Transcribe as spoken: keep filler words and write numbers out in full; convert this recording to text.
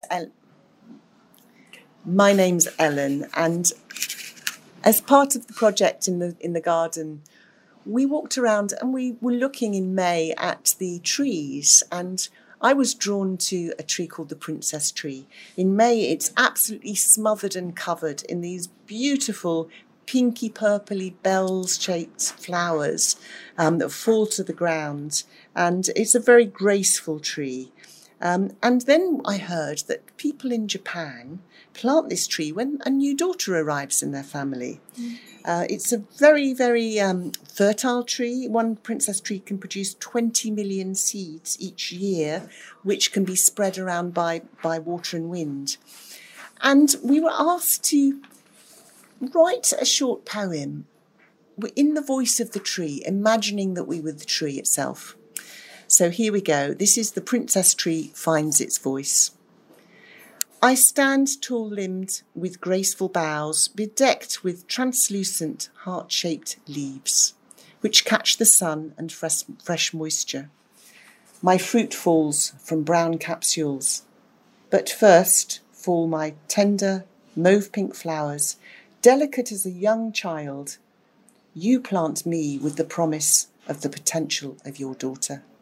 El- my name's Ellen, and as part of the project in the in the garden, we walked around and we were looking in May at the trees, and I was drawn to a tree called the princess tree. In May, it's absolutely smothered and covered in these beautiful pinky purpley bells-shaped flowers um, that fall to the ground, and it's a very graceful tree. Um, and then I heard that people in Japan plant this tree when a new daughter arrives in their family. Mm. Uh, it's a very, very um, fertile tree. One princess tree can produce twenty million seeds each year, which can be spread around by, by water and wind. And we were asked to write a short poem in the voice of the tree, imagining that we were the tree itself. So here we go. This is The Princess Tree Finds Its Voice. I stand tall-limbed with graceful boughs, bedecked with translucent heart-shaped leaves, which catch the sun and fresh, fresh moisture. My fruit falls from brown capsules, but first fall my tender mauve-pink flowers, delicate as a young child. You plant me with the promise of the potential of your daughter.